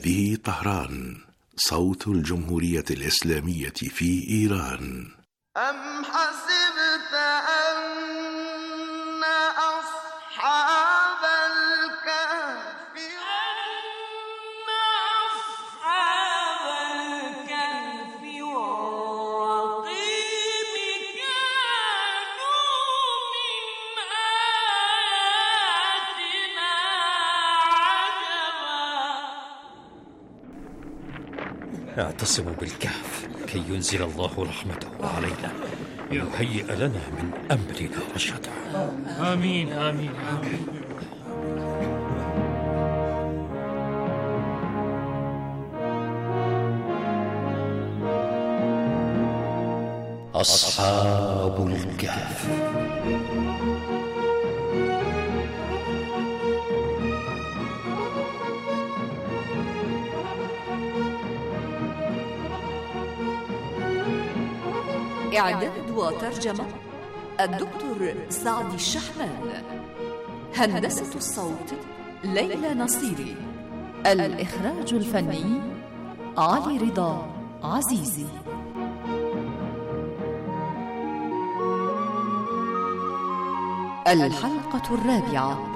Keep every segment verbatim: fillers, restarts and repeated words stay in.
هذه طهران، صوت الجمهورية الإسلامية في إيران. أم حسبت أن أصحاب الكهف أن أصحاب الكهف والرقيم كانوا من آياتنا عجبا. اعتصموا بالكهف كي ينزل الله رحمته علينا ويهيئ لنا من أمرنا رشدا. آمين آمين آمين. أصحاب الكهف. إعداد وترجمة الدكتور سعد الشحمان. هندسة الصوت ليلى نصيري. الإخراج الفني علي رضا عزيزي. الحلقة الرابعة.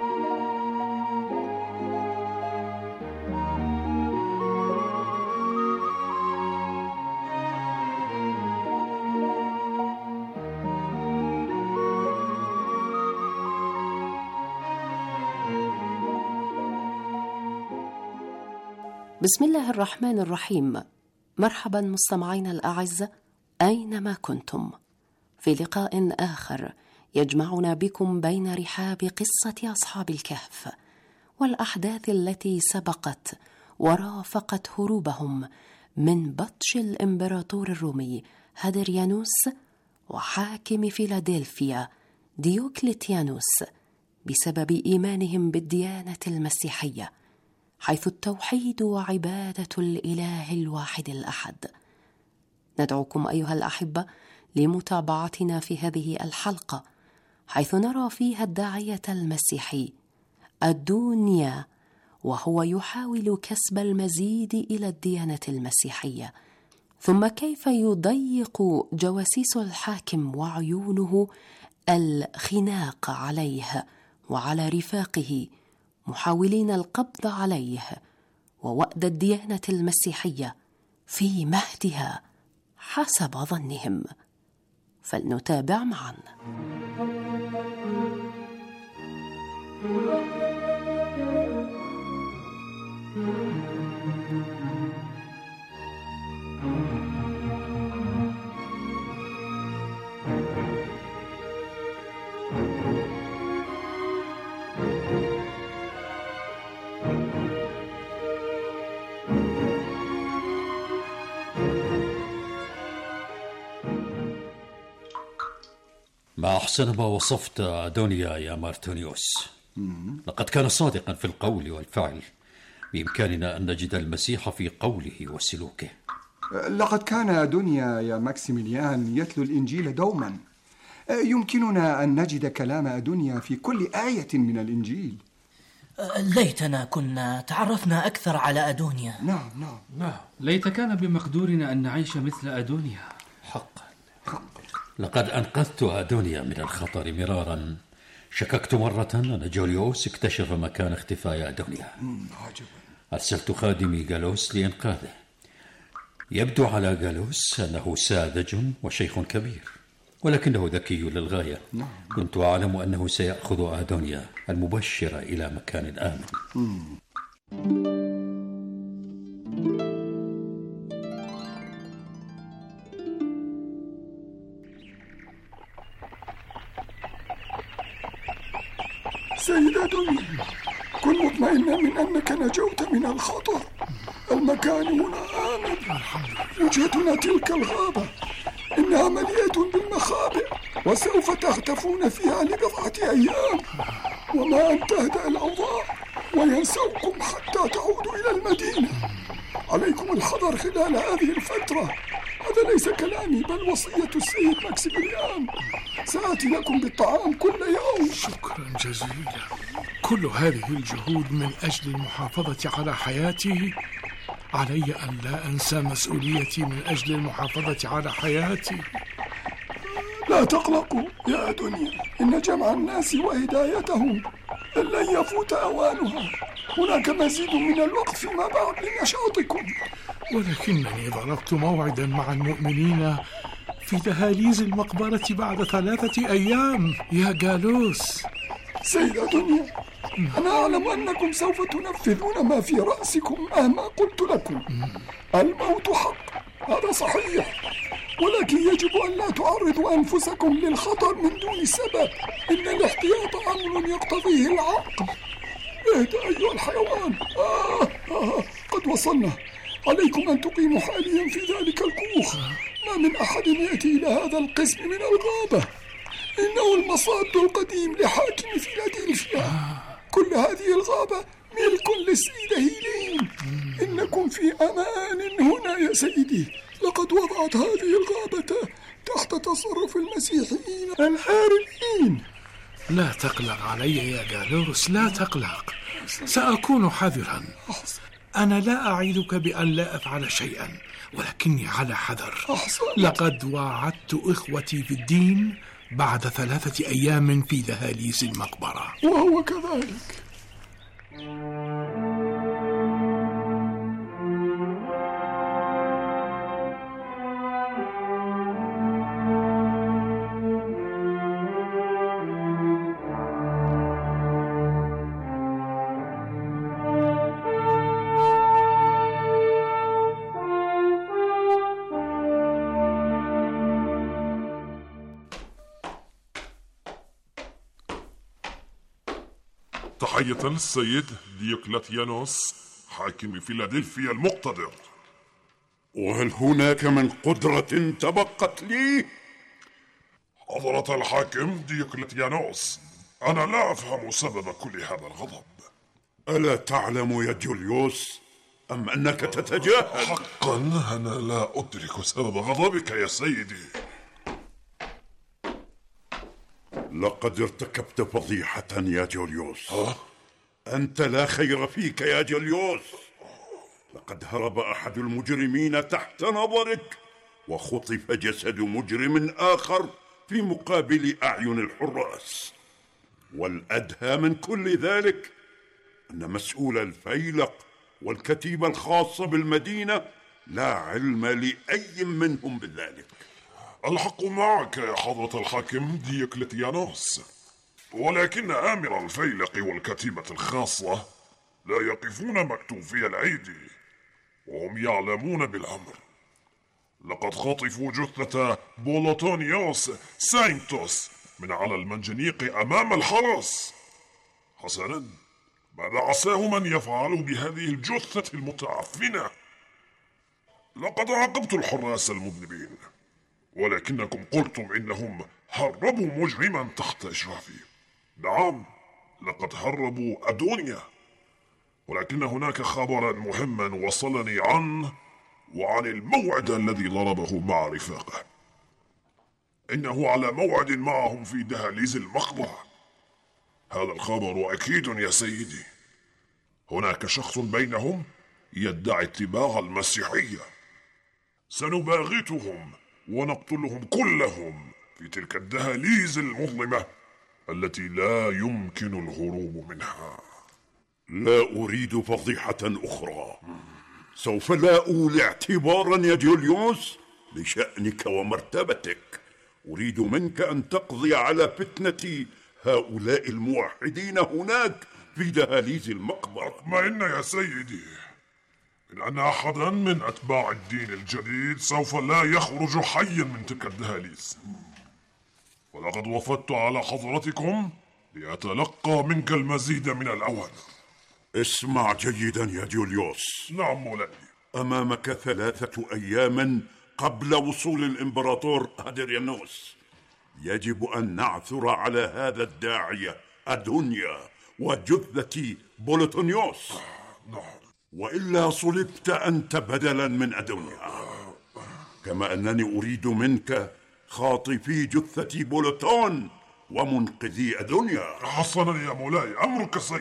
بسم الله الرحمن الرحيم. مرحبا مستمعينا الأعزة أينما كنتم، في لقاء آخر يجمعنا بكم بين رحاب قصة أصحاب الكهف والأحداث التي سبقت ورافقت هروبهم من بطش الإمبراطور الرومي هادريانوس وحاكم فيلادلفيا ديوكليتيانوس بسبب إيمانهم بالديانة المسيحية، حيث التوحيد وعبادة الإله الواحد الأحد. ندعوكم أيها الأحبة لمتابعتنا في هذه الحلقة، حيث نرى فيها الداعية المسيحي الدنيا وهو يحاول كسب المزيد إلى الديانة المسيحية، ثم كيف يضيق جواسيس الحاكم وعيونه الخناق عليه وعلى رفاقه، محاولين القبض عليه ووأد الديانة المسيحية في مهدها حسب ظنهم. فلنتابع معا. ما أحسن ما وصفت أدونيا يا مارتونيوس. لقد كان صادقا في القول والفعل. بإمكاننا أن نجد المسيح في قوله وسلوكه. لقد كان أدونيا يا ماكسيميليان يتلو الإنجيل دوما. يمكننا أن نجد كلام أدونيا في كل آية من الإنجيل. ليتنا كنا تعرفنا أكثر على أدونيا. نعم نعم نعم، ليت كان بمقدورنا أن نعيش مثل أدونيا. حقا حقا. لقد أنقذت أدونيا من الخطر مرارا. شككت مرة أن جوليوس اكتشف مكان اختفاء أدونيا. أرسلت خادمي جالوس لإنقاذه. يبدو على جالوس أنه ساذج وشيخ كبير، ولكنه ذكي للغاية. كنت أعلم أنه سيأخذ أدونيا المبشرة إلى مكان آمن. سيدة أدونيا، كن مطمئنة من أنك نجوت من الخطر. المكان هنا آمن. وجهتنا تلك الغابة إنها مليئة بالمخابئ، وسوف تختفون فيها لبضعة أيام، وما أن تهدأ الأوضاع وينسوكم حتى تعودوا إلى المدينة. عليكم الحذر خلال هذه الفترة. هذا ليس كلامي بل وصية السيد ماكسيميليان. سآتي لكم بالطعام كل يوم. شكرا جزيلا. كل هذه الجهود من أجل المحافظة على حياتي. علي أن لا أنسى مسؤوليتي من أجل المحافظة على حياتي. لا تقلقوا يا دنيا، إن جمع الناس وهدايتهم لن يفوت أوانها. هناك مزيد من الوقت فيما بعد لنشاطكم. ولكنني ضربت موعدا مع المؤمنين في دهاليز المقبرة بعد ثلاثة أيام يا جالوس. سيدة دنيا، أنا أعلم أنكم سوف تنفذون ما في رأسكم مهما قلت لكم. الموت حق، هذا صحيح، ولكن يجب أن لا تعرضوا أنفسكم للخطر من دون سبب. إن الاحتياط أمر يقتضيه العقل. اهدأ أيها الحيوان. آه آه قد وصلنا. عليكم أن تقيموا حاليا في ذلك الكوخ. ما من أحد يأتي إلى هذا القسم من الغابة. إنه المصاد القديم لحاكم فيلادلفيا. كل هذه الغابة ملك للسيدة هيلين. إنكم في أمان هنا يا سيدي. لقد وضعت هذه الغابة تحت تصرف المسيحيين الحاربين. لا تقلق علي يا جالوس، لا تقلق، سأكون حذرا. أنا لا أعيدك بأن لا أفعل شيئا، ولكني على حذر. لقد واعدت إخوتي في الدين بعد ثلاثة أيام في دهاليز المقبرة. وهو كذلك. تحية للسيد ديوكلتيانوس حاكم فيلادلفيا المقتدر. وهل هناك من قدرة تبقت لي؟ حضرة الحاكم ديوكلتيانوس، أنا لا أفهم سبب كل هذا الغضب. ألا تعلم يا جوليوس أم أنك تتجاهل؟ حقا أنا لا أدرك سبب غضبك يا سيدي. لقد ارتكبت فضيحة يا جوليوس. ها؟ أنت لا خير فيك يا جوليوس. لقد هرب أحد المجرمين تحت نظرك، وخطف جسد مجرم آخر في مقابل أعين الحراس. والأدهى من كل ذلك أن مسؤول الفيلق والكتيبة الخاصة بالمدينة لا علم لأي منهم بذلك. الحق معك يا حضرة الحاكم ديوكلتيانوس، ولكن آمر الفيلق والكتيبة الخاصة لا يقفون مكتوفي الأيدي، وهم يعلمون بالأمر. لقد خطفوا جثة بولوتونيوس ساينتوس من على المنجنيق أمام الحرس. حسنا، ماذا عساه من يفعل بهذه الجثة المتعفنة؟ لقد عاقبت الحراس المذنبين، ولكنكم قلتم إنهم هربوا مجرما تحت إشرافي. نعم، لقد هربوا أدونيا، ولكن هناك خبرا مهما وصلني عنه وعن الموعد الذي ضربه مع رفاقه. إنه على موعد معهم في دهاليز المقبرة. هذا الخبر أكيد يا سيدي. هناك شخص بينهم يدعي اتباع المسيحية. سنباغتهم ونقتلهم كلهم في تلك الدهاليز المظلمة التي لا يمكن الهروب منها. لا أريد فضيحة أخرى. سوف لا أولي اعتبارا يا جوليوس لشأنك ومرتبتك. أريد منك أن تقضي على فتنة هؤلاء الموحدين هناك في دهاليز المقبرة. اطمئن يا سيدي، إن أن أحدا من أتباع الدين الجديد سوف لا يخرج حيا من تلك الدهاليز. ولقد وفدت على حضرتكم لأتلقى منك المزيد من الأوامر. اسمع جيدا يا جوليوس. نعم مولاي. أمامك ثلاثة أيام قبل وصول الإمبراطور أدريانوس. يجب أن نعثر على هذا الداعية أدونيا وجثة بولوتونيوس. نعم. وإلا صلبت أنت بدلا من أدونيا. كما أنني أريد منك خاطفي جثة بولوتون ومنقذي أدونيا. حسنا يا مولاي، أمرك سيد.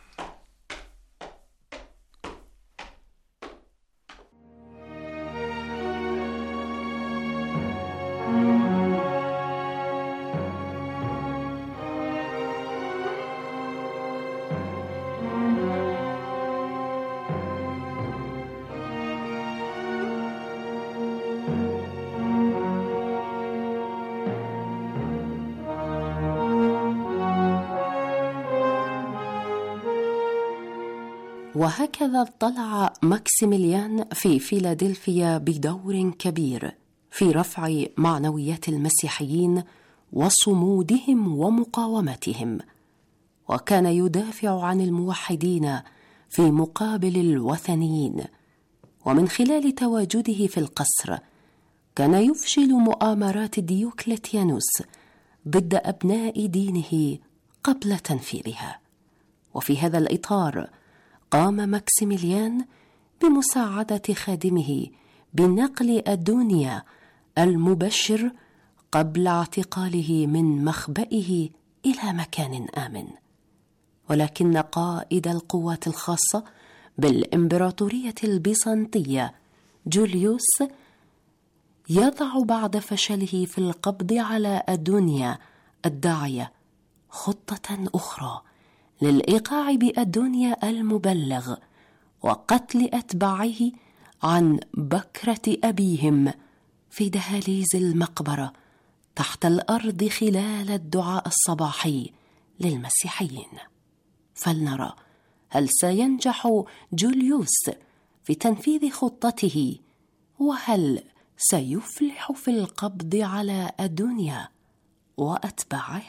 وهكذا اطلع ماكسيميليان في فيلادلفيا بدور كبير في رفع معنويات المسيحيين وصمودهم ومقاومتهم، وكان يدافع عن الموحدين في مقابل الوثنيين. ومن خلال تواجده في القصر كان يفشل مؤامرات ديوكليتيانوس ضد أبناء دينه قبل تنفيذها. وفي هذا الإطار قام ماكسيميليان بمساعدة خادمه بنقل أدونيا المبشر قبل اعتقاله من مخبئه إلى مكان آمن. ولكن قائد القوات الخاصة بالإمبراطورية البيزنطية جوليوس يضع بعد فشله في القبض على أدونيا الداعية خطة أخرى للإيقاع بأدونيا المبلغ وقتل أتباعه عن بكرة أبيهم في دهاليز المقبرة تحت الأرض خلال الدعاء الصباحي للمسيحيين. فلنرى هل سينجح جوليوس في تنفيذ خطته، وهل سيفلح في القبض على أدونيا وأتباعه؟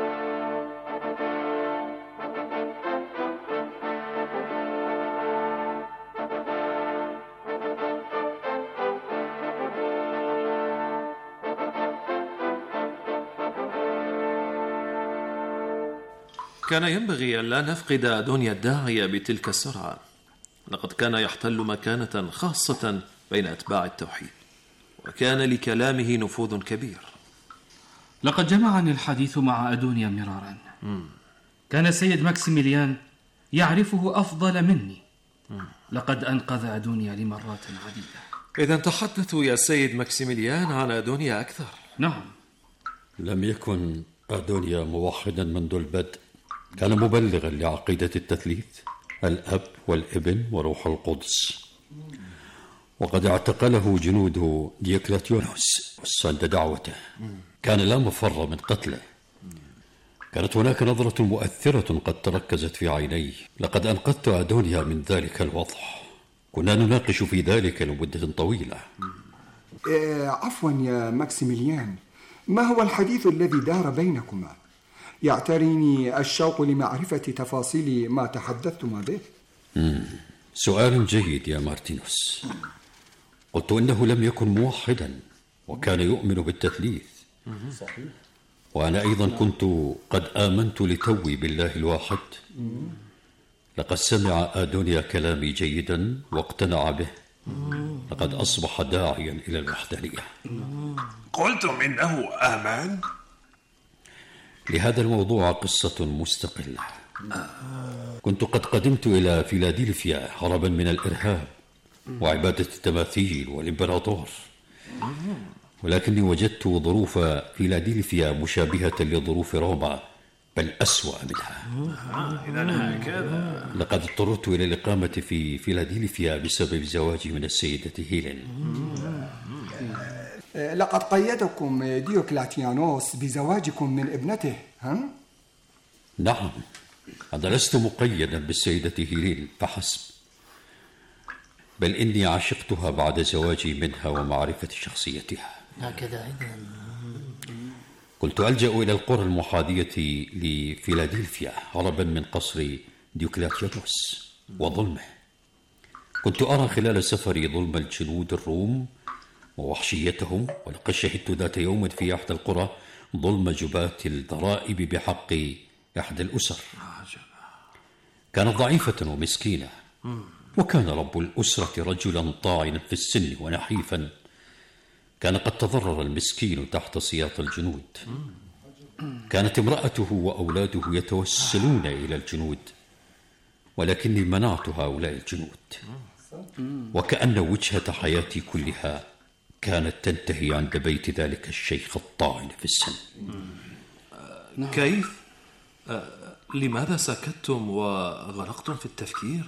كان ينبغي أن لا نفقد أدونيا الداعية بتلك السرعة، لقد كان يحتل مكانة خاصة بين أتباع التوحيد، وكان لكلامه نفوذ كبير. لقد جمعني الحديث مع أدونيا مرارا. م. كان السيد ماكسيميليان يعرفه أفضل مني. م. لقد أنقذ أدونيا لمرات عديدة. إذا تحدث يا سيد ماكسيميليان عن أدونيا أكثر. نعم. لم يكن أدونيا موحدا منذ البدء، كان مبلغا لعقيدة التثليث، الأب والابن وروح القدس. وقد اعتقله جنود ديوكليتيانوس عند دعوته. كان لا مفر من قتله. كانت هناك نظرة مؤثرة قد تركزت في عينيه. لقد أنقذت أدونيا من ذلك الوضع. كنا نناقش في ذلك لمدة طويلة. آه عفوا يا ماكسيميليان، ما هو الحديث الذي دار بينكما؟ يعتريني الشوق لمعرفة تفاصيل ما تحدثتما به. مم. سؤال جيد يا مارتينوس. قلت إنه لم يكن موحدا وكان يؤمن بالتثليث. صحيح. وأنا أيضا كنت قد آمنت لتوي بالله الواحد. لقد سمع أدونيا كلامي جيدا واقتنع به. لقد أصبح داعيا إلى الوحدانية. قلتم إنه آمن؟ لهذا الموضوع قصة مستقلة. كنت قد قدمت إلى فيلادلفيا هربا من الإرهاب وعبادة التماثيل والإمبراطور، ولكني وجدت ظروف فيلادلفيا مشابهة لظروف روما، بل أسوأ منها. إذن هكذا. لقد اضطررت إلى الإقامة في فيلادلفيا بسبب زواجي من السيدة هيلين. لقد قيدكم ديوكليتيانوس بزواجكم من ابنته، ها؟ نعم، أنا لست مقيدا بالسيدة هيلين فحسب، بل إني عشقتها بعد زواجي منها ومعرفة شخصيتها. هكذا إذن. كنت ألجأ إلى القرى المحاذية لفيلادلفيا هربا من قصر ديوكليتيانوس وظلمه. كنت أرى خلال سفري ظلم الجنود الروم ووحشيتهم، ولقد شهدت ذات يوم في إحدى القرى ظلم جبات الضرائب بحق إحدى الأسر. كانت ضعيفة ومسكينة، وكان رب الأسرة رجلا طاعنا في السن ونحيفا. كان قد تضرر المسكين تحت سياط الجنود. كانت امرأته وأولاده يتوسلون إلى الجنود، ولكني منعت هؤلاء الجنود، وكأن وجهة حياتي كلها كانت تنتهي عند بيت ذلك الشيخ الطاعن في السن. كيف؟ أه لماذا سكتتم وغرقتم في التفكير؟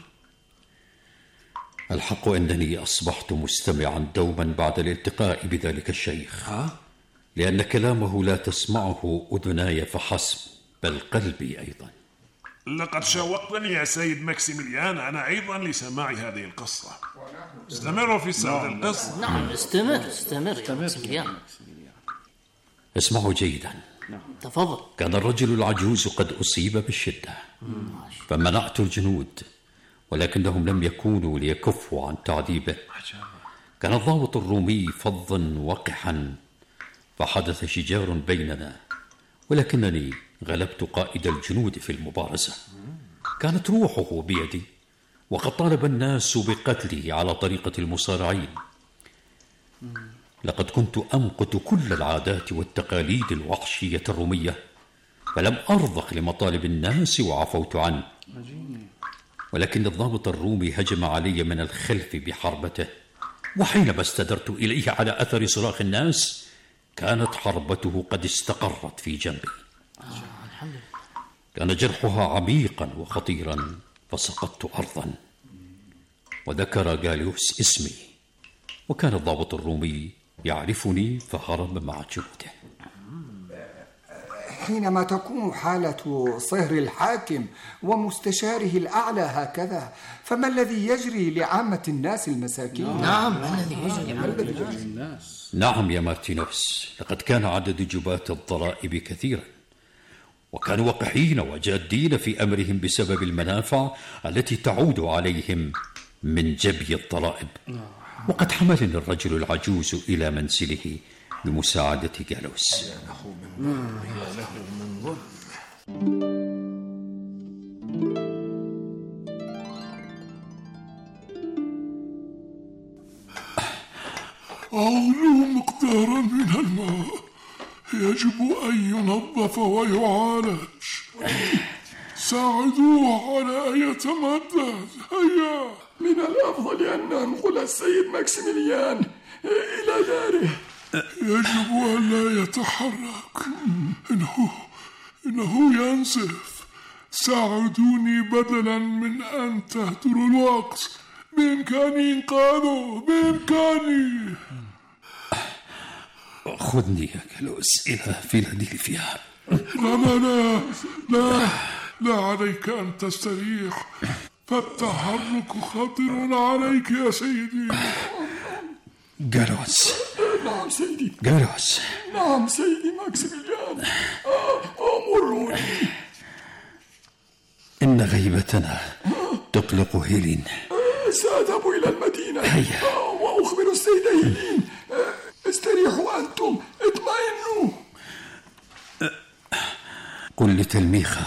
الحق أنني أصبحت مستمعا دوما بعد الالتقاء بذلك الشيخ، ها؟ لأن كلامه لا تسمعه أذناي فحسب بل قلبي أيضا. لقد شوقتني يا سيد ماكسيميليان أنا أيضا لسماع هذه القصة. استمروا في سرد القصة. نعم استمر استمر يا ماكسيميليان. اسمعوا جيدا. تفضل. كان الرجل العجوز قد أصيب بالشدة، فمنعت الجنود، ولكنهم لم يكونوا ليكفوا عن تعذيبه. كان الضابط الرومي فظا وقحا، فحدث شجار بيننا، ولكنني غلبت قائد الجنود في المبارزة. كانت روحه بيدي، وقد طالب الناس بقتله على طريقة المصارعين. لقد كنت أمقت كل العادات والتقاليد الوحشية الرومية، فلم أرضخ لمطالب الناس وعفوت عنه. ولكن الضابط الرومي هجم علي من الخلف بحربته، وحينما استدرت إليه على أثر صراخ الناس كانت حربته قد استقرت في جنبي. كان جرحها عميقا وخطيرا، فسقطت أرضا. وذكر غاليوس اسمي، وكان الضابط الرومي يعرفني فهرب مع جنوده. حينما تكون حالة صهر الحاكم ومستشاره الأعلى هكذا، فما الذي يجري لعامة الناس المساكين؟ نعم، ما الذي يجري لعامة الناس؟ نعم يا مارتينوس، لقد كان عدد جباة الضرائب كثيرا، وكانوا وقحين وجادين في أمرهم بسبب المنافع التي تعود عليهم من جبي الضرائب. وقد حملني الرجل العجوز إلى منزله لمساعدة غالوس. أغلوا مقدارا من الماء، يجب أن ينظف ويعالج. ساعدوه على أن يتمدد. هيا. من الأفضل أن ننقل السيد ماكسيميليان إلى داره. يجب أن لا يتحرك، إنه إنه ينزف. ساعدوني بدلا من أن تهدروا الوقت. بإمكاني إنقاذه، بإمكاني. خذني يا غالوس إلى فيلادلفيا. لا لا لا لا لا عليك أن تستريح، فالتحرك خطر عليك يا سيدي. غالوس. نعم سيدي. غالوس. نعم سيدي ماكسيميليان. أمروني. إن غيبتنا تقلق هيلين. سأذهب إلى المدينة. هيا. وأخبر السيدة هيلين. استريحوا أنتم، اطمئنوا. قل لتلميخة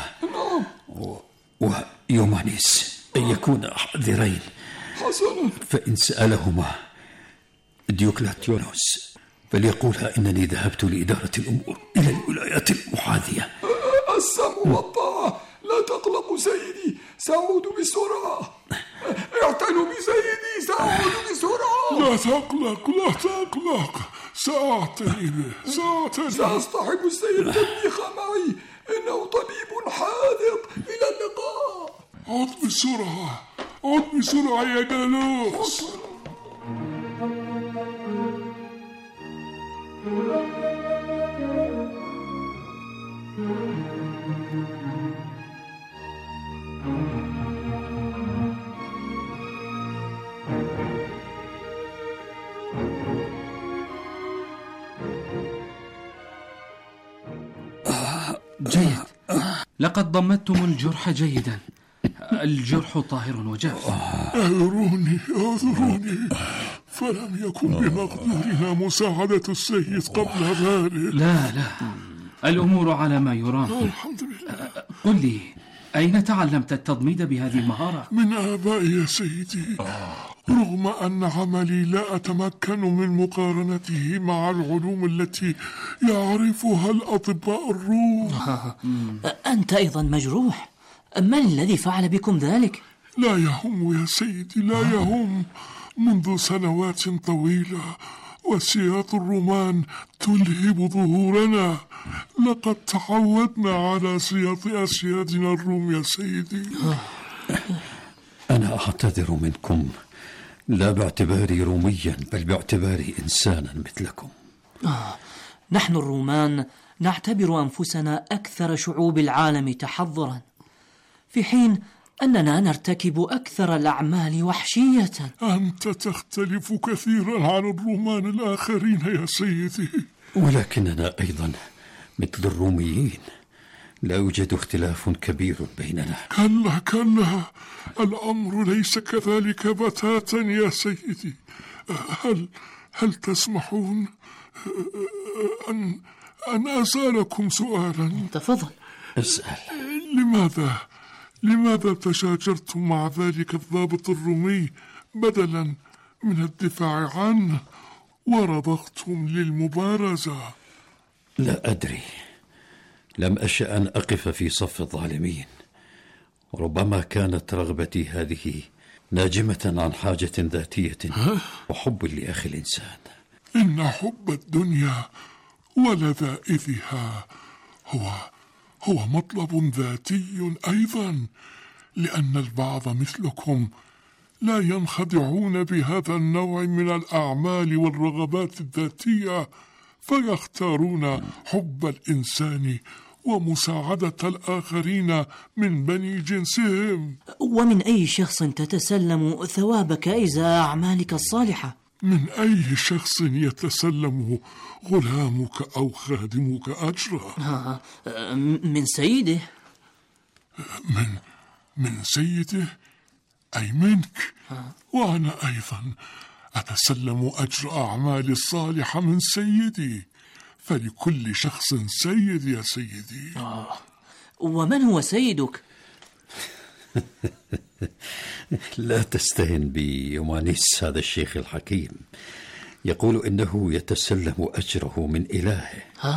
ويومانيس أن يكون حذرين. حسنا. فإن سألهما ديوكلاتيونوس فليقولها إنني ذهبت لإدارة الأمور إلى الولايات المحاذية. السمع والطاعة. لا تقلقوا سيدي، سأعود بسرعة. اعتنوا بسيدي، سأعود بسرعة. لا تقلق لا تقلق، سأعتني به سأعتني. سأصطحب السيد تلميخة معي، إنه طبيب حاذق. إلى اللقاء. عد بسرعة، عد بسرعة يا غالوس. جيد. لقد ضمدتم الجرح جيدا. الجرح طاهر وجاف. اعذروني اعذروني، فلم يكن بمقدورنا مساعدة السيد قبل ذلك. لا لا، الأمور على ما يرام. الحمد لله. قل لي، أين تعلمت التضميد بهذه المهارة؟ من آبائي يا سيدي، رغم أن عملي لا أتمكن من مقارنته مع العلوم التي يعرفها الأطباء الروم. أنت أيضا مجروح. من الذي فعل بكم ذلك؟ لا يهم يا سيدي، لا يهم. منذ سنوات طويلة وسياط الرومان تلهب ظهورنا. لقد تعودنا على سياط أسيادنا الروم يا سيدي. أنا أعتذر منكم، لا باعتباري روميا بل باعتباري إنسانا مثلكم. آه، نحن الرومان نعتبر أنفسنا أكثر شعوب العالم تحضرا، في حين أننا نرتكب أكثر الأعمال وحشية. أنت تختلف كثيرا عن الرومان الآخرين يا سيدي. ولكننا أيضا مثل الروميين، لا يوجد اختلاف كبير بيننا. كلا كلا، الأمر ليس كذلك بتاتا يا سيدي. هل هل تسمحون أن أن أسألكم سؤالا؟ تفضل. اسأل. لماذا لماذا تشاجرتم مع ذلك الضابط الرومي بدلا من الدفاع عنه ورضختم للمبارزة؟ لا أدري، لم أشأ أن أقف في صف الظالمين. ربما كانت رغبتي هذه ناجمة عن حاجة ذاتية وحب لأخي الإنسان. إن حب الدنيا ولذائذها هو هو مطلب ذاتي أيضا، لأن البعض مثلكم لا ينخدعون بهذا النوع من الأعمال والرغبات الذاتية، فيختارون حب الإنسان ومساعدة الآخرين من بني جنسهم. ومن أي شخص تتسلم ثوابك إزاء أعمالك الصالحة؟ من أي شخص يتسلم غلامك أو خادمك أجره؟ من سيده. من من سيده أي منك. وأنا أيضا أتسلم أجر أعمالي الصالحة من سيدي، فلكل شخص سيد يا سيدي. آه. ومن هو سيدك؟ لا تستهن بيومانيس هذا الشيخ الحكيم، يقول إنه يتسلم أجره من إلهه.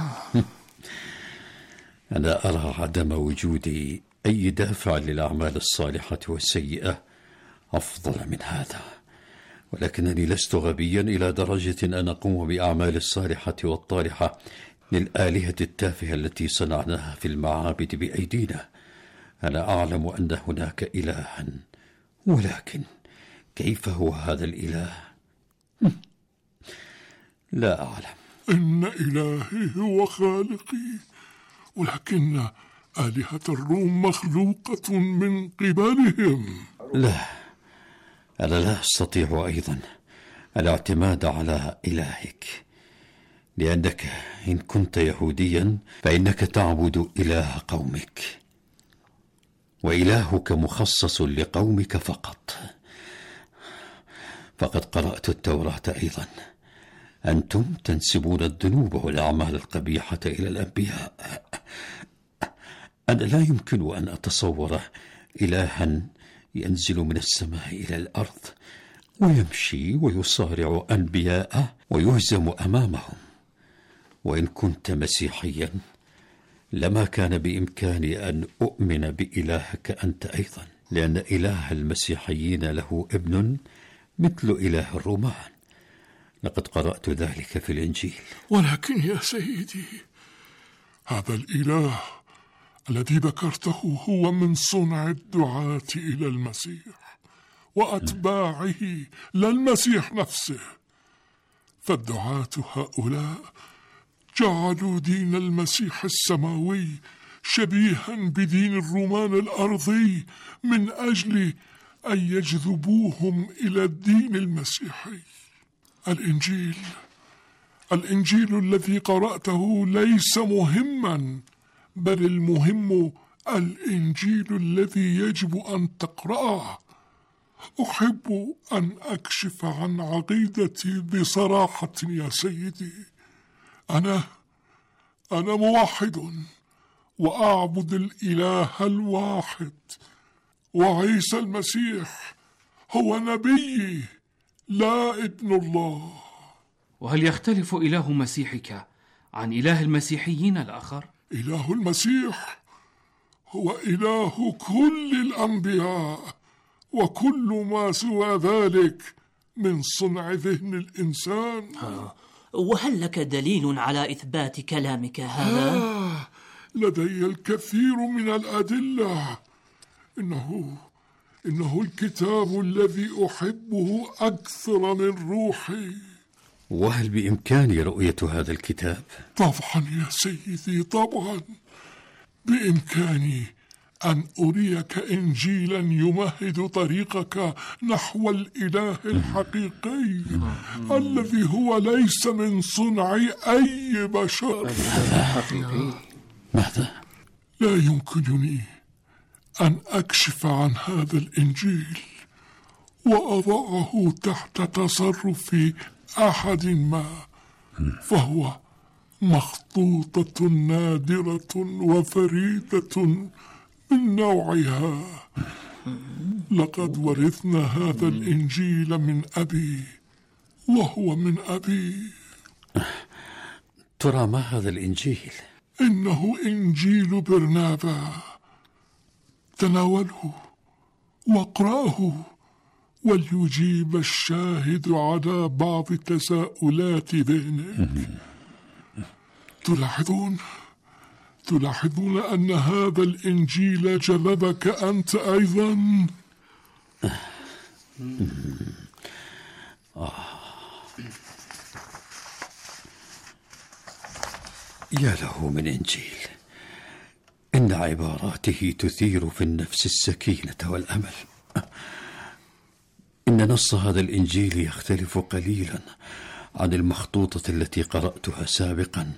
أنا أرى عدم وجود أي دافع للأعمال الصالحة والسيئة أفضل من هذا، ولكنني لست غبيا إلى درجة أن أقوم بأعمال الصالحة والطالحة للآلهة التافهة التي صنعناها في المعابد بأيدينا. أنا أعلم أن هناك إلها، ولكن كيف هو هذا الإله؟ لا أعلم. إن إلهي هو خالقي، ولكن آلهة الروم مخلوقة من قبلهم. لا، أنا لا أستطيع أيضا الاعتماد على إلهك، لأنك إن كنت يهوديا فإنك تعبد إله قومك، وإلهك مخصص لقومك فقط. فقد قرأت التوراة أيضا، أنتم تنسبون الذنوب والأعمال القبيحة إلى الأنبياء. أنا لا يمكن أن أتصور إلها ينزل من السماء إلى الأرض ويمشي ويصارع أنبياءه ويهزم أمامهم. وإن كنت مسيحيا لما كان بإمكاني أن أؤمن بإلهك أنت أيضا، لأن إله المسيحيين له ابن مثل إله الرومان. لقد قرأت ذلك في الإنجيل. ولكن يا سيدي، هذا الإله الذي ذكرته هو من صنع الدعاة إلى المسيح وأتباعه، لا المسيح نفسه. فالدعاة هؤلاء جعلوا دين المسيح السماوي شبيها بدين الرومان الأرضي من أجل أن يجذبوهم إلى الدين المسيحي. الإنجيل الإنجيل الذي قرأته ليس مهما، بل المهم الإنجيل الذي يجب أن تقرأه. أحب أن أكشف عن عقيدتي بصراحة يا سيدي. أنا أنا موحد وأعبد الإله الواحد، وعيسى المسيح هو نبيي لا ابن الله. وهل يختلف إله مسيحك عن إله المسيحيين الآخر؟ إله المسيح هو إله كل الأنبياء، وكل ما سوى ذلك من صنع ذهن الإنسان. آه. وهل لك دليل على إثبات كلامك هذا؟ آه. لدي الكثير من الأدلة. إنه إنه الكتاب الذي أحبه أكثر من روحي. وهل بإمكاني رؤية هذا الكتاب؟ طبعا يا سيدي، طبعا بإمكاني أن أريك إنجيلا يمهد طريقك نحو الإله الحقيقي الذي هو ليس من صنع أي بشر. ماذا؟ لا يمكنني أن أكشف عن هذا الإنجيل وأضعه تحت تصرف أحد ما، فهو مخطوطة نادرة وفريدة من نوعها. لقد ورثنا هذا الإنجيل من أبي وهو من أبي. ترى ما هذا الإنجيل؟ إنه إنجيل برنابا. تناوله واقرأه وليجيب الشاهد على بعض تساؤلات ذهنك. تلاحظون تلاحظون أن هذا الإنجيل جذبك أنت أيضا؟ يا له من إنجيل، إن عباراته تثير في النفس السكينة والأمل. إن نص هذا الإنجيل يختلف قليلا عن المخطوطة التي قرأتها سابقا.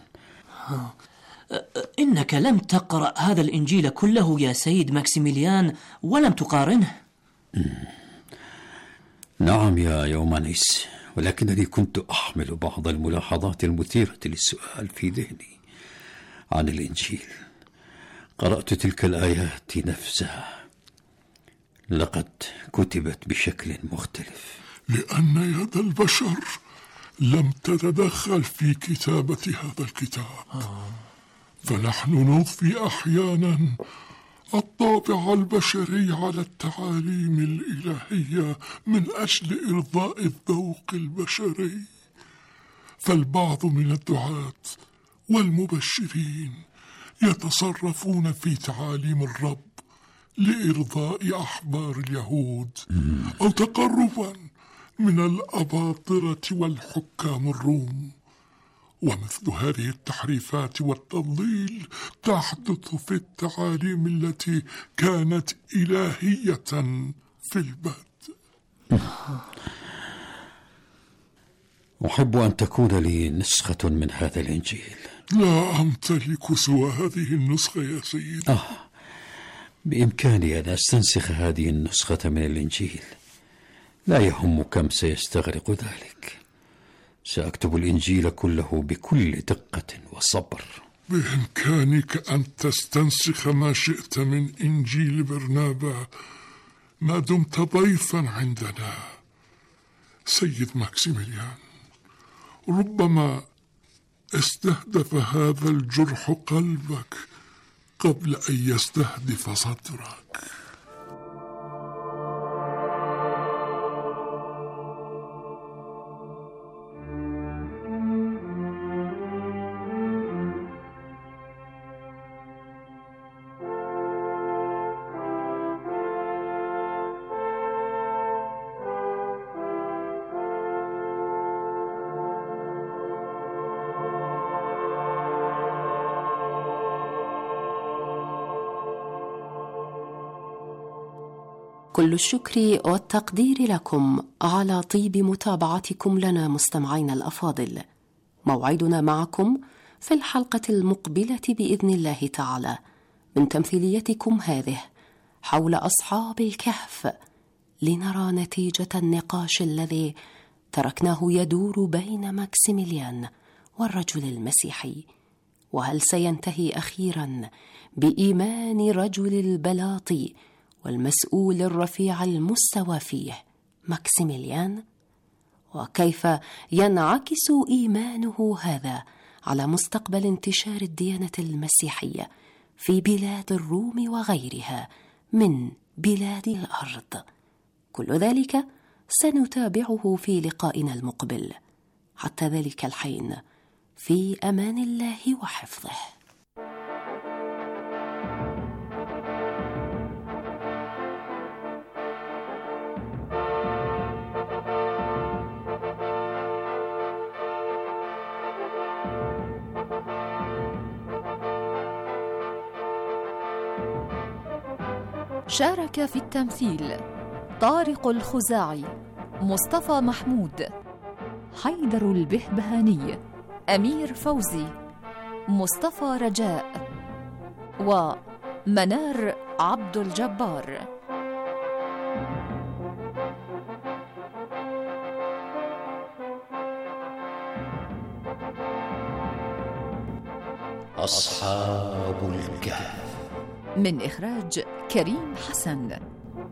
إنك لم تقرأ هذا الإنجيل كله يا سيد ماكسيميليان ولم تقارنه؟ نعم يا يومانيس، ولكنني كنت أحمل بعض الملاحظات المثيرة للسؤال في ذهني عن الإنجيل. قرأت تلك الآيات نفسها، لقد كتبت بشكل مختلف. لأن يد البشر لم تتدخل في كتابة هذا الكتاب. فنحن نضفي أحيانا الطابع البشري على التعاليم الإلهية من أجل إرضاء الذوق البشري. فالبعض من الدعاة والمبشرين يتصرفون في تعاليم الرب لإرضاء أحبار اليهود أو تقربا من الأباطرة والحكام الروم. ومثل هذه التحريفات والتضليل تحدث في التعاليم التي كانت إلهية في البدء. أحب أن تكون لي نسخة من هذا الإنجيل. لا أمتلك سوى هذه النسخة يا سيدي. آه بإمكاني أن أستنسخ هذه النسخة من الإنجيل. لا يهم كم سيستغرق ذلك. سأكتب الإنجيل كله بكل دقة وصبر. بإمكانك أن تستنسخ ما شئت من إنجيل برنابا ما دمت ضيفا عندنا. سيد ماكسيميليان، ربما استهدف هذا الجرح قلبك قبل أن يستهدف صدرك. كل الشكر والتقدير لكم على طيب متابعتكم لنا مستمعينا الأفاضل. موعدنا معكم في الحلقة المقبلة بإذن الله تعالى من تمثيليتكم هذه حول أصحاب الكهف، لنرى نتيجة النقاش الذي تركناه يدور بين ماكسيميليان والرجل المسيحي. وهل سينتهي أخيرا بإيمان رجل البلاط والمسؤول الرفيع المستوى فيه ماكسيميليان؟ وكيف ينعكس إيمانه هذا على مستقبل انتشار الديانة المسيحية في بلاد الروم وغيرها من بلاد الأرض. كل ذلك سنتابعه في لقائنا المقبل. حتى ذلك الحين، في أمان الله وحفظه. شارك في التمثيل طارق الخزاعي، مصطفى محمود، حيدر البهبهاني، أمير فوزي، مصطفى رجاء، ومنار عبد الجبار. أصحاب الكهف من إخراج كريم حسن.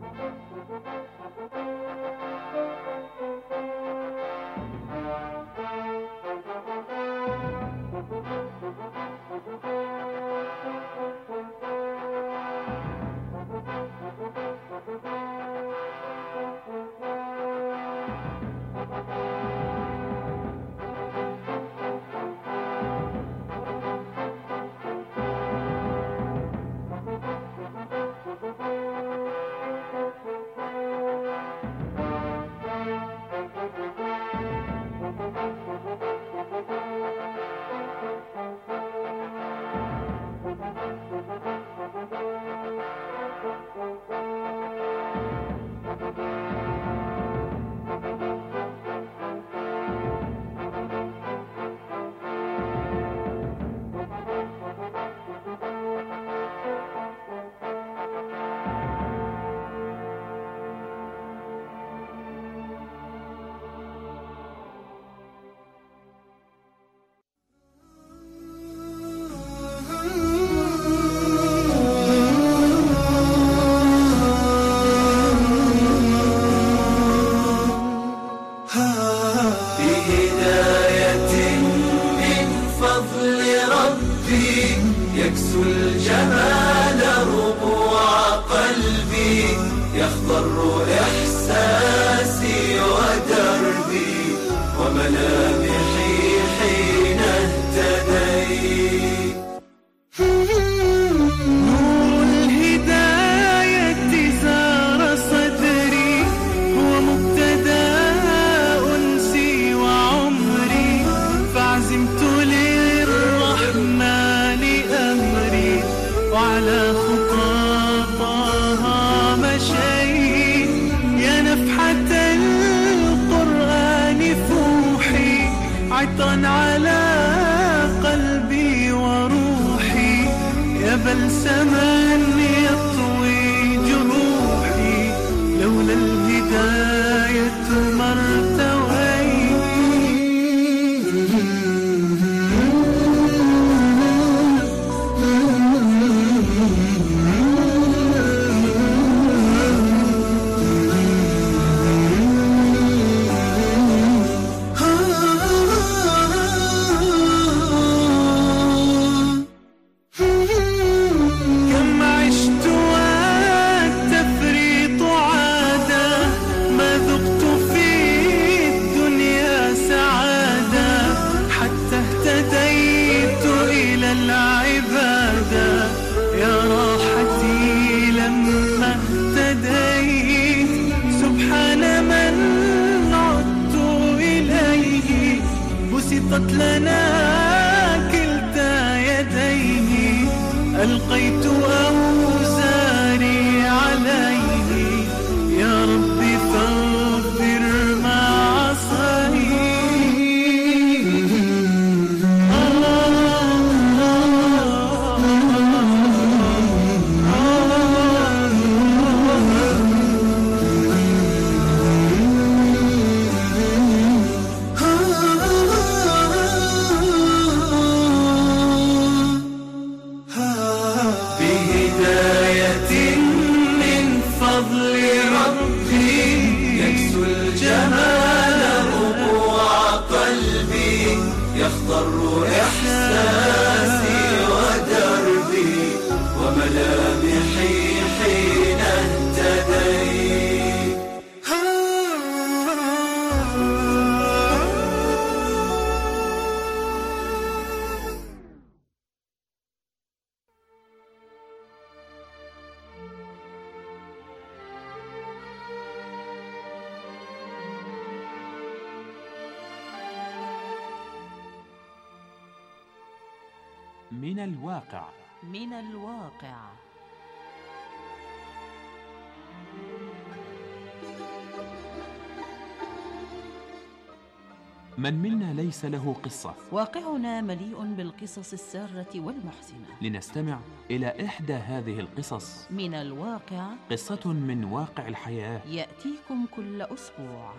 يكسو الجمال ربوع قلبي، يخضر إحساسي ودربي وملامحي حين اهتديت. نور الهداية زار صدري، هو مبتدأ أنسي وعمري، فعزمت للرحمن أمري، وعلى خطاها مشيت. يا نفحة القرآن فوحي، عطرا على قلبي وروحي، يا بلسما يطوي جروحي، لولا الهداية ما ارتويت. بسطت لنا كلتا يديه، ألقيت أوزاري عليه، يا رب فاغفر ما عصاني. يخضر إحساسي ودربي وملامحي حين اهتديت. من الواقع. من الواقع. من منا ليس له قصة؟ واقعنا مليء بالقصص السارة والمحزنة. لنستمع إلى إحدى هذه القصص من الواقع. قصة من واقع الحياة يأتيكم كل أسبوع.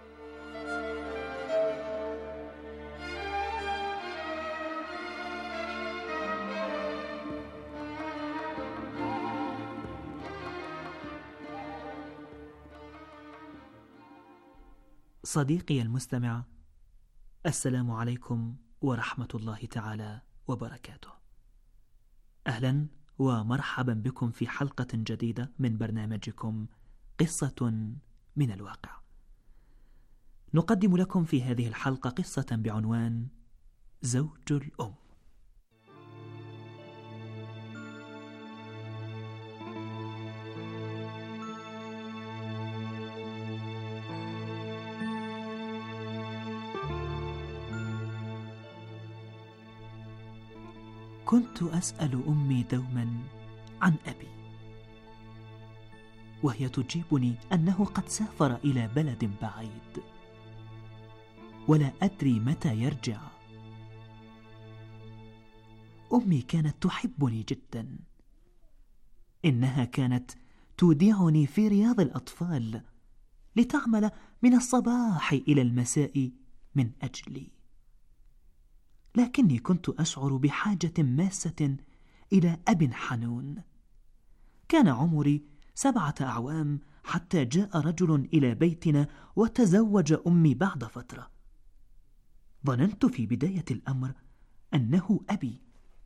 صديقي المستمع، السلام عليكم ورحمة الله تعالى وبركاته. أهلا ومرحبا بكم في حلقة جديدة من برنامجكم قصة من الواقع. نقدم لكم في هذه الحلقة قصة بعنوان زوج الأم. كنت أسأل أمي دوما عن أبي، وهي تجيبني أنه قد سافر إلى بلد بعيد ولا أدري متى يرجع. أمي كانت تحبني جدا، إنها كانت تودعني في رياض الأطفال لتعمل من الصباح إلى المساء من أجلي، لكني كنت أشعر بحاجة ماسة إلى أب حنون. كان عمري سبعة أعوام حتى جاء رجل إلى بيتنا وتزوج أمي بعد فترة. ظننت في بداية الأمر أنه أبي،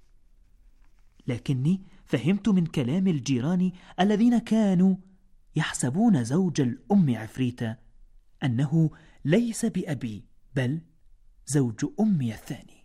لكني فهمت من كلام الجيران الذين كانوا يحسبون زوج الأم عفريتة أنه ليس بأبي بل زوج أمي الثاني.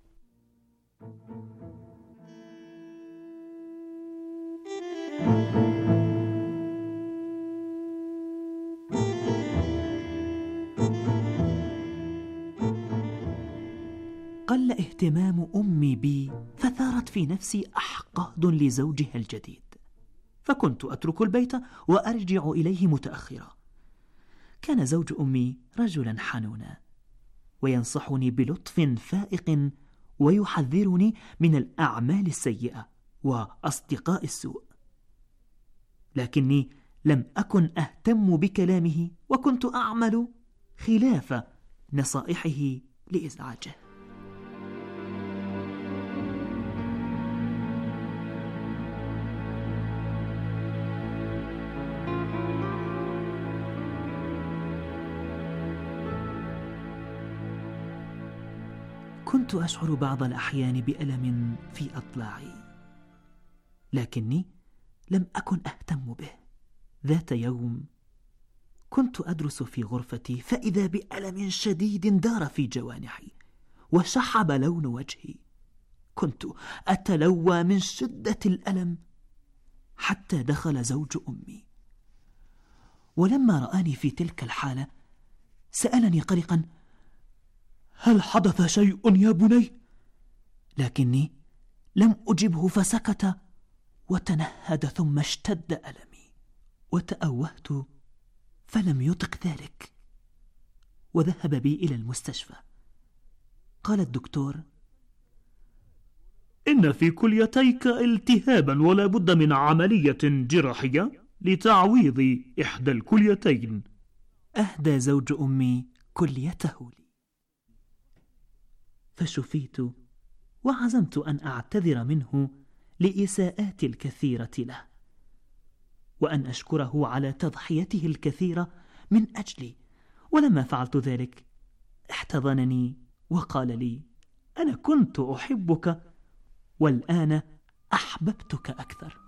قل اهتمام أمي بي، فثارت في نفسي أحقاد لزوجها الجديد، فكنت أترك البيت وأرجع إليه متأخرا. كان زوج أمي رجلا حنونا وينصحني بلطف فائق ويحذرني من الأعمال السيئة وأصدقاء السوء، لكني لم أكن أهتم بكلامه وكنت أعمل خلاف نصائحه لإزعاجه. كنت أشعر بعض الأحيان بألم في أضلاعي، لكني لم أكن أهتم به. ذات يوم كنت أدرس في غرفتي، فإذا بألم شديد دار في جوانحي وشحب لون وجهي. كنت أتلوى من شدة الألم حتى دخل زوج أمي، ولما رآني في تلك الحالة سألني قلقا: هل حدث شيء يا بني؟ لكني لم أجبه، فسكت وتنهد، ثم اشتد ألمي وتأوهت فلم يطق ذلك، وذهب بي إلى المستشفى. قال الدكتور: إن في كليتيك التهابا ولا بد من عملية جراحية لتعويض إحدى الكليتين. أهدى زوج أمي كليته لي، فشفيت وعزمت أن أعتذر منه لإساءاتي الكثيرة له، وأن أشكره على تضحيته الكثيرة من أجلي. ولما فعلت ذلك احتضنني وقال لي: أنا كنت أحبك والآن أحببتك أكثر.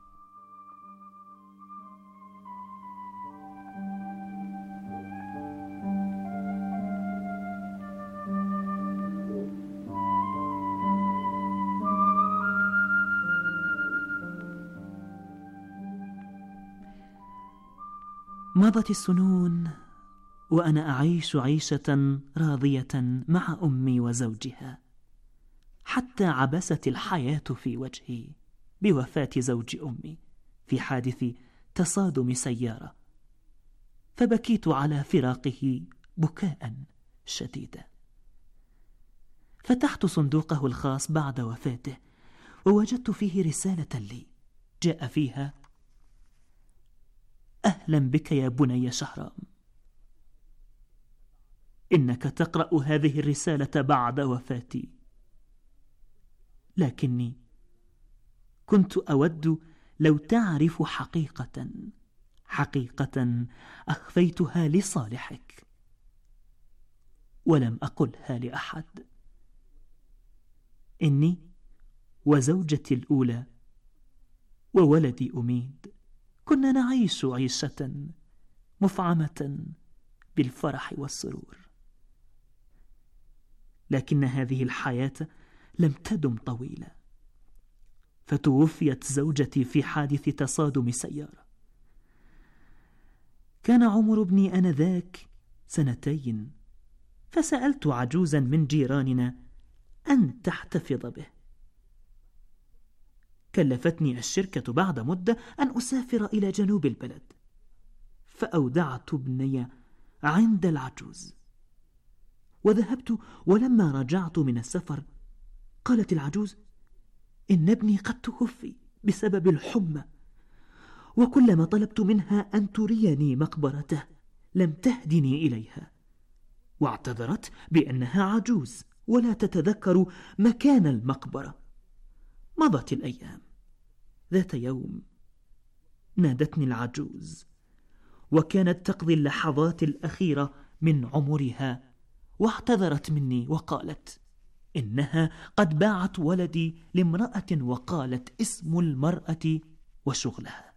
مضت السنون وأنا أعيش عيشة راضية مع أمي وزوجها، حتى عبست الحياة في وجهي بوفاة زوج أمي في حادث تصادم سيارة، فبكيت على فراقه بكاء شديدا. فتحت صندوقه الخاص بعد وفاته ووجدت فيه رسالة لي جاء فيها: أهلا بك يا بني شهرام، إنك تقرأ هذه الرسالة بعد وفاتي، لكني كنت أود لو تعرف حقيقة حقيقة أخفيتها لصالحك ولم أقلها لأحد. إني وزوجتي الأولى وولدي أميد كنا نعيش عيشة مفعمة بالفرح والسرور، لكن هذه الحياة لم تدم طويلة، فتوفيت زوجتي في حادث تصادم سيارة. كان عمر ابني آنذاك سنتين، فسألت عجوزا من جيراننا أن تحتفظ به. كلفتني الشركة بعد مدة أن أسافر إلى جنوب البلد، فأودعت ابني عند العجوز وذهبت، ولما رجعت من السفر قالت العجوز: إن ابني قد توفي بسبب الحمى، وكلما طلبت منها أن تريني مقبرته لم تهدني إليها، واعتذرت بأنها عجوز ولا تتذكر مكان المقبرة. مضت الأيام. ذات يوم نادتني العجوز، وكانت تقضي اللحظات الأخيرة من عمرها، واعتذرت مني وقالت إنها قد باعت ولدي لامرأة وقالت اسم المرأة وشغلها.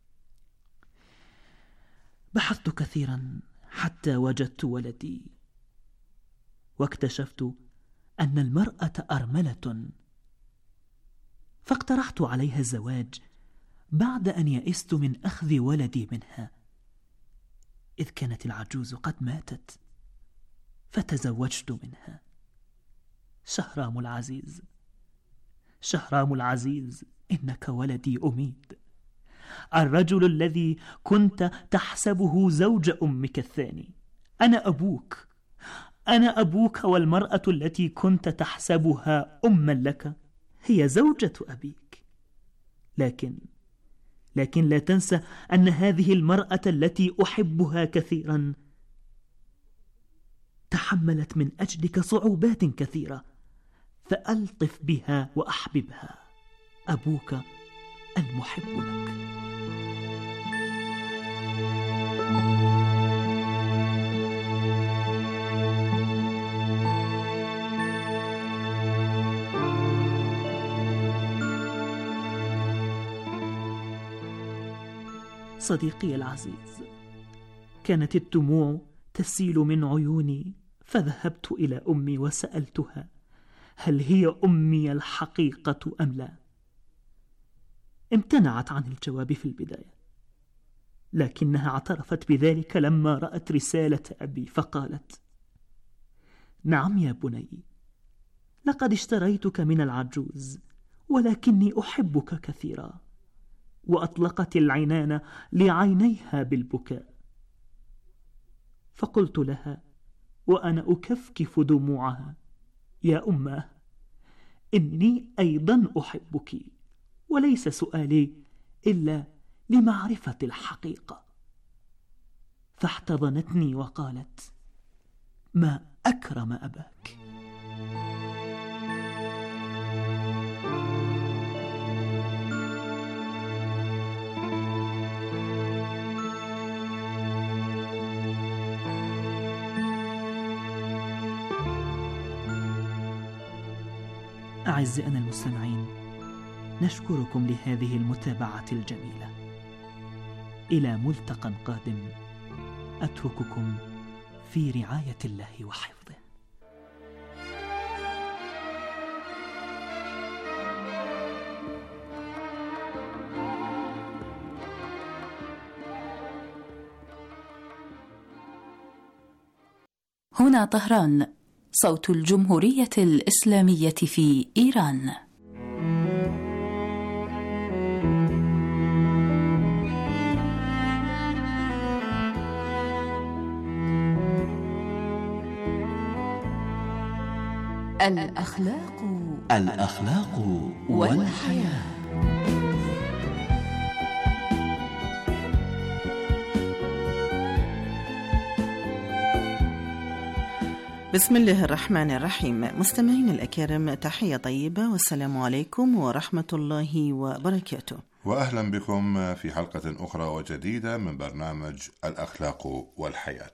بحثت كثيرا حتى وجدت ولدي، واكتشفت أن المرأة أرملة، فاقترحت عليها الزواج بعد أن يئست من أخذ ولدي منها، إذ كانت العجوز قد ماتت، فتزوجت منها. شهرام العزيز، شهرام العزيز، إنك ولدي أميد، الرجل الذي كنت تحسبه زوج أمك الثاني. أنا أبوك، أنا أبوك، والمرأة التي كنت تحسبها أما لك هي زوجة أبيك. لكن لكن لا تنسى أن هذه المرأة التي أحبها كثيرا تحملت من أجلك صعوبات كثيرة، فألطف بها وأحببها. أبوك المحب لك. صديقي العزيز، كانت الدموع تسيل من عيوني، فذهبت إلى أمي وسألتها هل هي أمي الحقيقة أم لا. امتنعت عن الجواب في البداية، لكنها اعترفت بذلك لما رأت رسالة أبي، فقالت: نعم يا بني، لقد اشتريتك من العجوز، ولكني أحبك كثيرا. وأطلقت العنان لعينيها بالبكاء. فقلت لها وأنا أكفكف دموعها: يا أماه، إني أيضا أحبك، وليس سؤالي إلا لمعرفة الحقيقة. فاحتضنتني وقالت: ما أكرم أباك. أعزائنا المستمعين، نشكركم لهذه المتابعة الجميلة. إلى ملتقى قادم، أترككم في رعاية الله وحفظه. هنا طهران، صوت الجمهورية الإسلامية في إيران. الأخلاق الأخلاق والحياة. بسم الله الرحمن الرحيم. مستمعين الأكارم، تحية طيبة والسلام عليكم ورحمة الله وبركاته، وأهلا بكم في حلقة أخرى وجديدة من برنامج الأخلاق والحياة.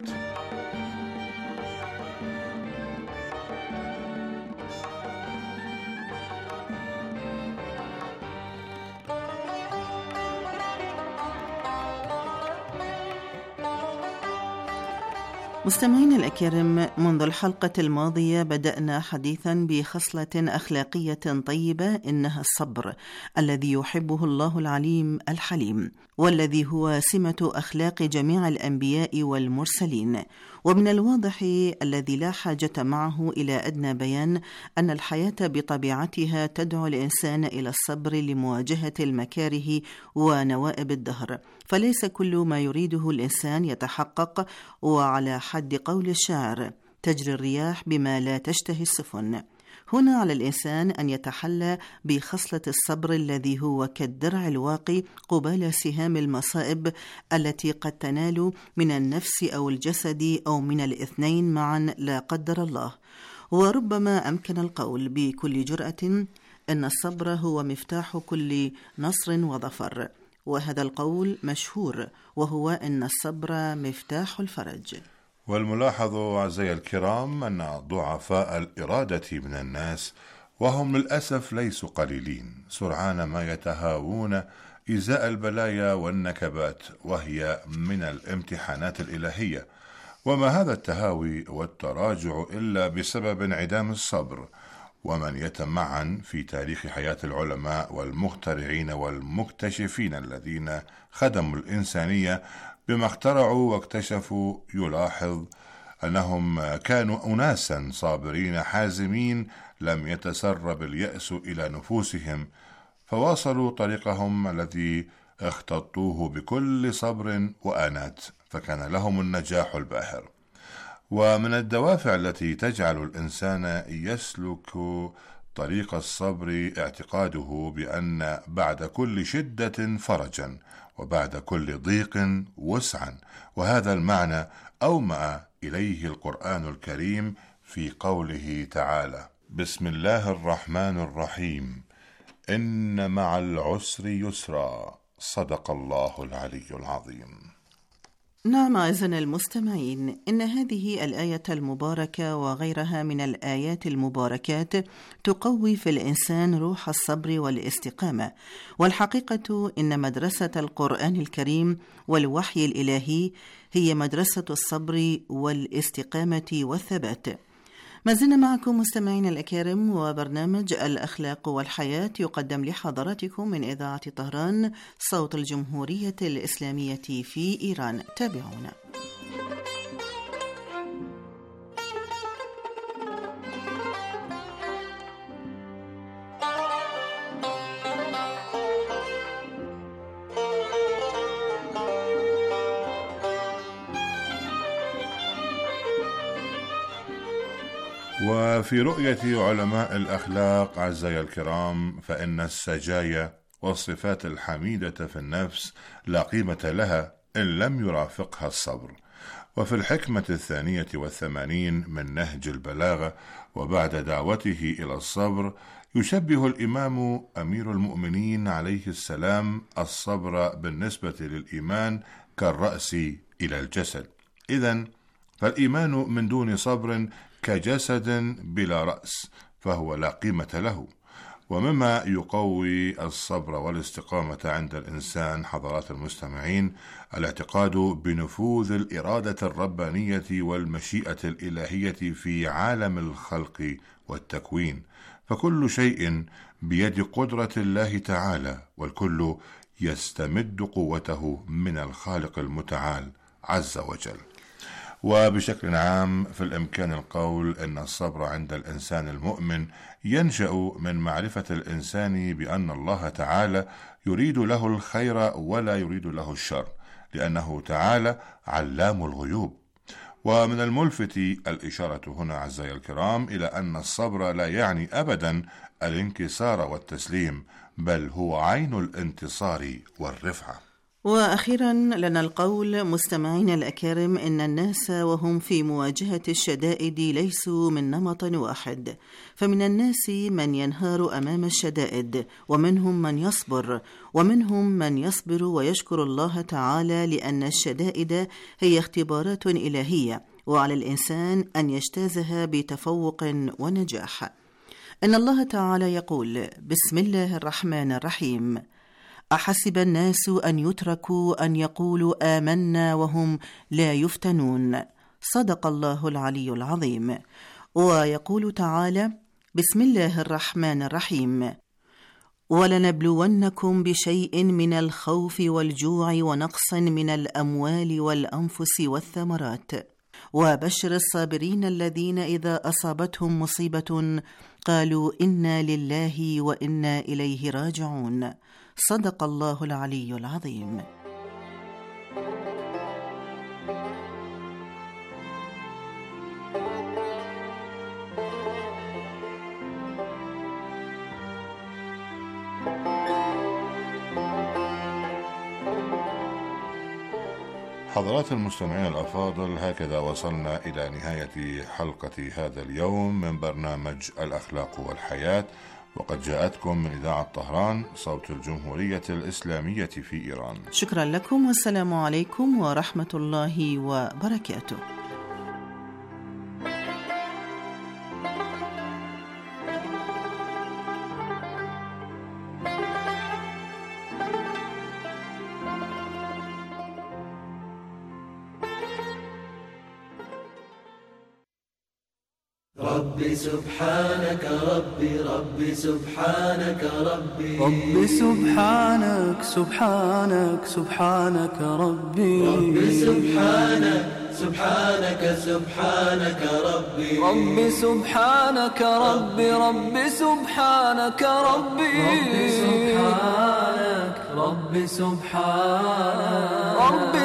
مستمعين الأكارم، منذ الحلقة الماضية بدأنا حديثا بخصلة أخلاقية طيبة، إنها الصبر الذي يحبه الله العليم الحليم، والذي هو سمة أخلاق جميع الأنبياء والمرسلين. ومن الواضح الذي لا حاجة معه إلى أدنى بيان أن الحياة بطبيعتها تدعو الإنسان إلى الصبر لمواجهة المكاره ونوائب الدهر، فليس كل ما يريده الإنسان يتحقق، وعلى حد قول الشاعر: تجري الرياح بما لا تشتهي السفن. هنا على الإنسان أن يتحلى بخصلة الصبر الذي هو كالدرع الواقي قبال سهام المصائب التي قد تنال من النفس أو الجسد أو من الاثنين معا لا قدر الله. وربما أمكن القول بكل جرأة أن الصبر هو مفتاح كل نصر وظفر، وهذا القول مشهور، وهو أن الصبر مفتاح الفرج. والملاحظ أعزائي الكرام أن ضعفاء الإرادة من الناس، وهم للأسف ليسوا قليلين، سرعان ما يتهاوون إزاء البلايا والنكبات، وهي من الامتحانات الإلهية. وما هذا التهاوي والتراجع إلا بسبب انعدام الصبر. ومن يتمعن في تاريخ حياة العلماء والمخترعين والمكتشفين الذين خدموا الإنسانية بما اخترعوا واكتشفوا، يلاحظ أنهم كانوا أناسا صابرين حازمين، لم يتسرب اليأس إلى نفوسهم، فواصلوا طريقهم الذي اختطوه بكل صبر وآنات، فكان لهم النجاح الباهر. ومن الدوافع التي تجعل الإنسان يسلك طريق الصبر اعتقاده بأن بعد كل شدة فرجا، وبعد كل ضيق وسعا، وهذا المعنى أومأ إليه القرآن الكريم في قوله تعالى: بسم الله الرحمن الرحيم، إن مع العسر يسرا، صدق الله العلي العظيم. نعم أعزائنا المستمعين، إن هذه الآية المباركة وغيرها من الآيات المباركات تقوي في الإنسان روح الصبر والاستقامة. والحقيقة إن مدرسة القرآن الكريم والوحي الإلهي هي مدرسة الصبر والاستقامة والثبات. ما زلنا معكم مستمعين الأكارم، وبرنامج الأخلاق والحياة يقدم لحضراتكم من إذاعة طهران، صوت الجمهورية الإسلامية في إيران. تابعونا. وفي رؤية علماء الأخلاق أعزائي الكرام، فإن السجايا والصفات الحميدة في النفس لا قيمة لها إن لم يرافقها الصبر. وفي الحكمة الثانية والثمانين من نهج البلاغة، وبعد دعوته إلى الصبر، يشبه الإمام أمير المؤمنين عليه السلام الصبر بالنسبة للإيمان كالرأس إلى الجسد. إذن فالإيمان من دون صبر كجسد بلا رأس، فهو لا قيمة له. ومما يقوي الصبر والاستقامة عند الإنسان حضرات المستمعين الاعتقاد بنفوذ الإرادة الربانية والمشيئة الإلهية في عالم الخلق والتكوين، فكل شيء بيد قدرة الله تعالى، والكل يستمد قوته من الخالق المتعال عز وجل. وبشكل عام في الإمكان القول أن الصبر عند الإنسان المؤمن ينشأ من معرفة الإنسان بأن الله تعالى يريد له الخير ولا يريد له الشر، لأنه تعالى علام الغيوب. ومن الملفت الإشارة هنا أعزائي الكرام إلى أن الصبر لا يعني أبدا الانكسار والتسليم، بل هو عين الانتصار والرفعة. وأخيرا لنا القول مستمعين الأكارم إن الناس وهم في مواجهة الشدائد ليسوا من نمط واحد، فمن الناس من ينهار أمام الشدائد، ومنهم من يصبر، ومنهم من يصبر ويشكر الله تعالى، لأن الشدائد هي اختبارات إلهية، وعلى الإنسان أن يجتازها بتفوق ونجاح. إن الله تعالى يقول: بسم الله الرحمن الرحيم: أحسب الناس أن يتركوا أن يقولوا آمنا وهم لا يفتنون. صدق الله العلي العظيم. ويقول تعالى: بسم الله الرحمن الرحيم: ولنبلونكم بشيء من الخوف والجوع ونقص من الأموال والأنفس والثمرات وبشر الصابرين الذين إذا أصابتهم مصيبة قالوا إنا لله وإنا إليه راجعون. صدق الله العلي العظيم. حضرات المستمعين الأفاضل، هكذا وصلنا إلى نهاية حلقة هذا اليوم من برنامج الأخلاق والحياة، وقد جاءتكم من إذاعة طهران صوت الجمهورية الإسلامية في إيران. شكرا لكم، والسلام عليكم ورحمة الله وبركاته. ربي سبحانك ربي ربي سبحانك ربي ربي سبحانك سبحانك سبحانك ربي ربي سبحانك سبحانك سبحانك ربي ربي سبحانك ربي ربي سبحانك ربي ربي سبحانك ربي سبحانك ربي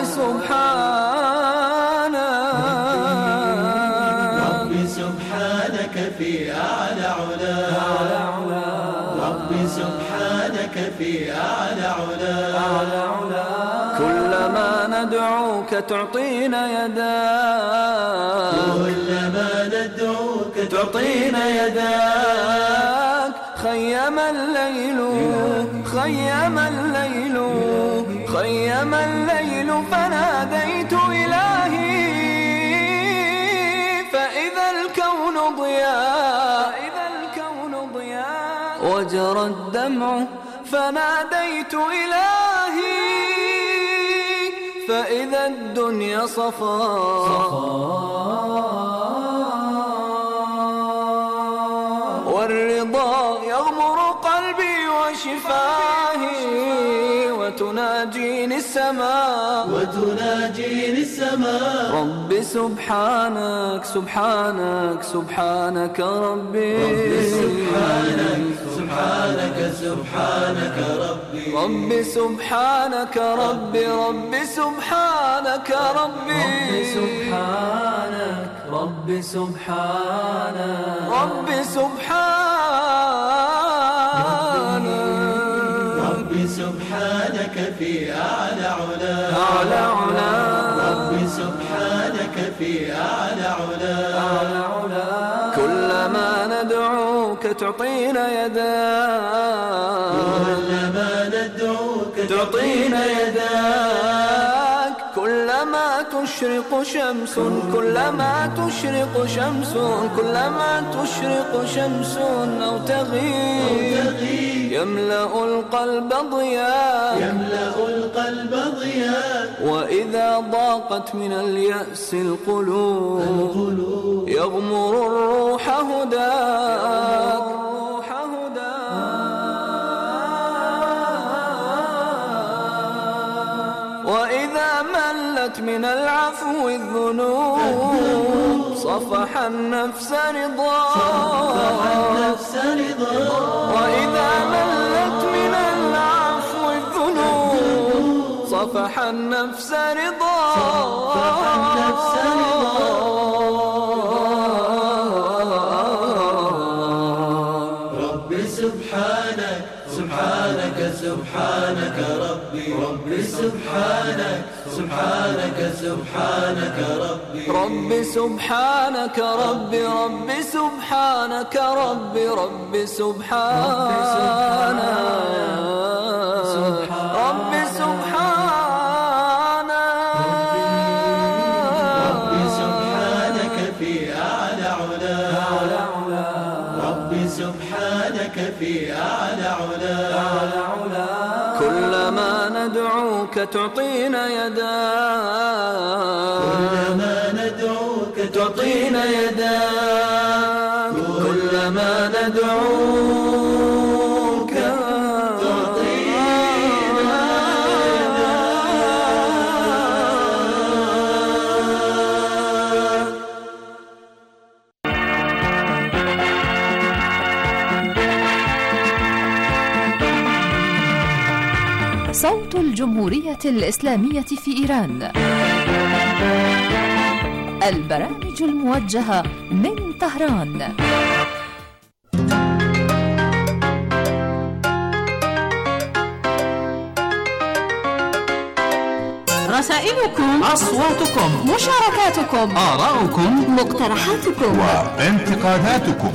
سبحانك في أعلى علا ربي سبحانك في أعلى علا كلما ندعوك تعطينا يداك كلما ندعوك تعطينا يداك خيم الليل خيم الليل خيم الليل فناديت إلهي فإذا الكون ضياء فإذا الكون ضياء وجرى الدمع فناديت إلهي فإذا الدنيا صفاء والرضا يغمر قلبي وشفاهي وتناجيني السماء وتناجيني السماء ربي سبحانك سبحانك سبحانك ربي ربي سبحانك سبحانك سبحانك ربي ربي سبحانك ربي ربي سبحانك ربي ربي سبحانك ربي سبحانك ربي سبحانك ربي سبحانك في أعلى علا أعلى علا ربي سبحانك في أعلى علا كلما ندعوك تعطينا يداك كلما ندعوك تعطينا يداك كلما كلما تشرق شمس كلما تشرق شمس كلما تشرق شمس أو تغيب يملأ القلب ضياء يملأ القلب ضياء وإذا ضاقت من اليأس القلوب يغمر الروح هداك وإذا ملت من العفو الذنوب صفح النفس رضاك وإذا ملت من العفو الذنوب صفح النفس رضاك ربي سبحانك سبحانك سبحانك ربي ربي سبحانك سبحانك سبحانك ربي ربي سبحانك ربي ربي سبحانك ربي ربي سبحانك ربي سبحانك ربي سبحانك في أعلى علا ربي سبحانك في أعلى علا كلما ندعوك تعطينا يداك كلما ندعوك تعطينا يداك كلما ندعوك تعطينا صوت الجمهورية الإسلامية في إيران. البرامج الموجهة من طهران. رسائلكم، أصواتكم، مشاركاتكم، آراؤكم، مقترحاتكم وانتقاداتكم.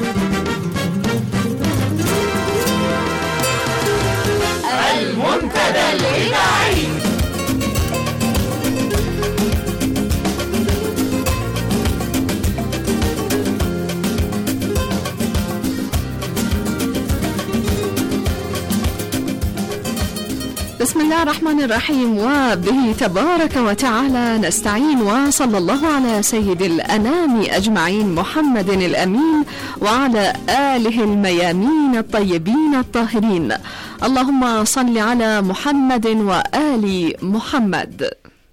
المنتدى الإذاعي. بسم الله الرحمن الرحيم، وبه تبارك وتعالى نستعين، وصلى الله على سيد الأنام أجمعين محمد الأمين وعلى آله الميامين الطيبين الطاهرين. اللهم صل على محمد وآل محمد.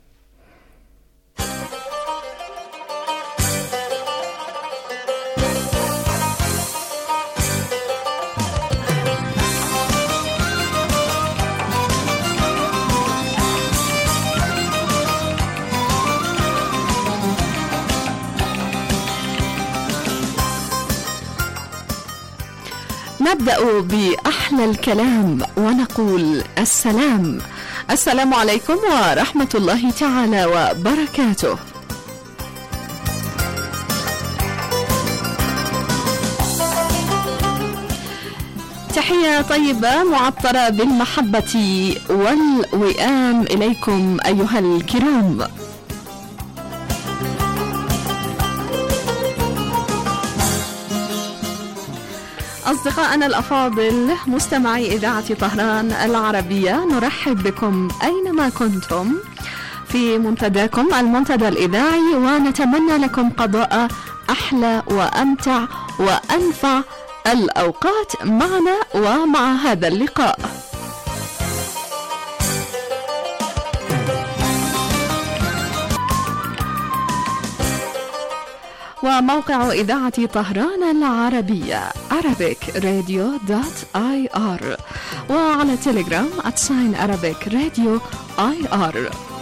نبدأ بأحلى الكلام ونقول السلام. السلام عليكم ورحمة الله تعالى وبركاته. تحية طيبة معطرة بالمحبة والوئام إليكم أيها الكرام. أصدقائنا الأفاضل مستمعي إذاعة طهران العربية، نرحب بكم أينما كنتم في منتداكم المنتدى الإذاعي، ونتمنى لكم قضاء أحلى وأمتع وأنفع الأوقات معنا ومع هذا اللقاء. وموقع إذاعة طهران العربية arabic radio dot i r، وعلى تليجرام at sign arabic radio I R.